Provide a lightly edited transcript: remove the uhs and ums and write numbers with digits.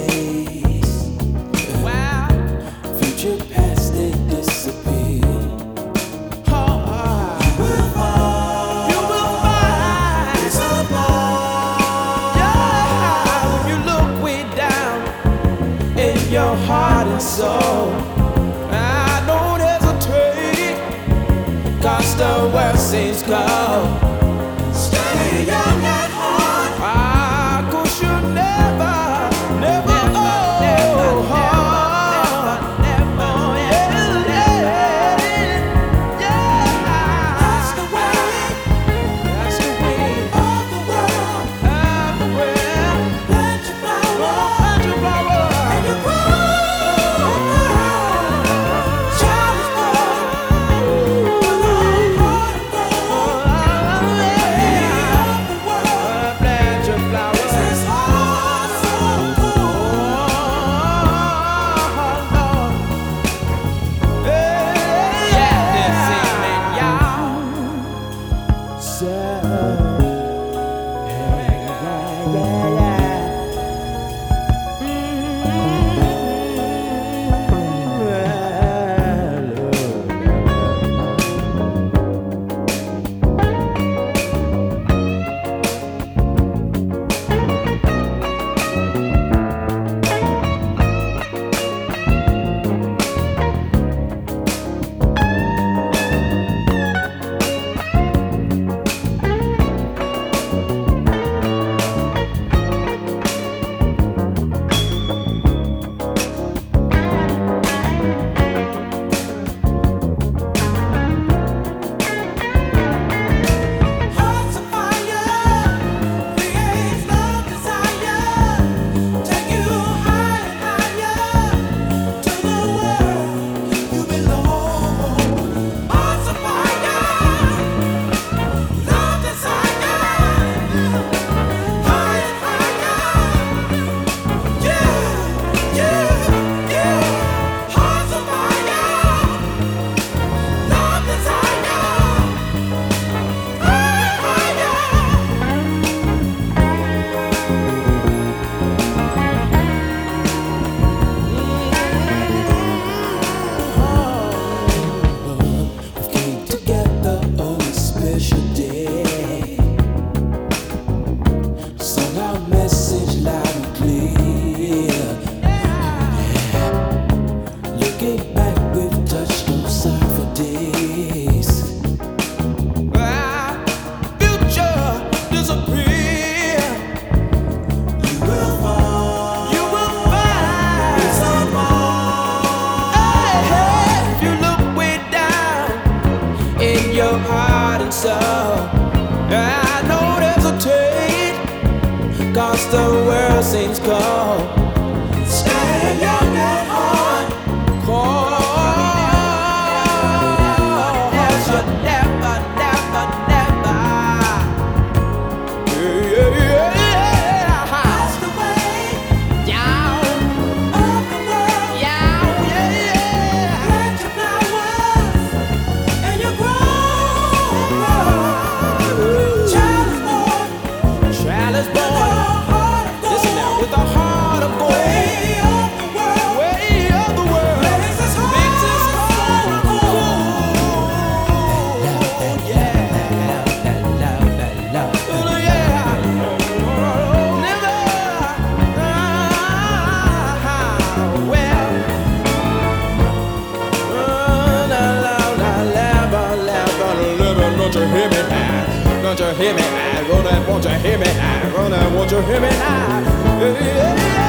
days. Wow. Future past they disappear. You will find It's a bar. yeah, when you look way down in your heart and soul. I don't hesitate, 'cause the world seems cold. Stay young at heart. Ah, 'cause you never, never, That's the way that's the way of the world. of the world. Plant your flower Plant your flower. and you grow. Child is born with a heart of gold. Way of the world. Plant your flowers. This heart so cold. Yeah, this evening, y'all. So, Hearts of fire, creates love, desire. Take you higher and higher to the world you belong. Hearts of fire, love, desire. Higher and higher, yeah, yeah, yeah. Hearts of fire, love, desire. We came together on a special day. Sung our message loud and clear. Looking back, we've touched those sorrowful days. future disappear. You will find You will find it's a hey, if you look way down in your heart and soul. I don't hesitate, 'cause the world seems cold. stay young at heart. Cause you never, never, never. Yeah. That's the way Down, of the world. yeah. Plant your flowers and you grow. Child is born Child is with a born. heart of gold. Listen now, with a heart of gold. Way of the world. Way of the world. Makes us whole. Makes us whole. Yeah. Oh, yeah. Never. Well. Don't you hear me now? Don't you hear me now? Won't you hear me now? Won't you hear me now? Yeah.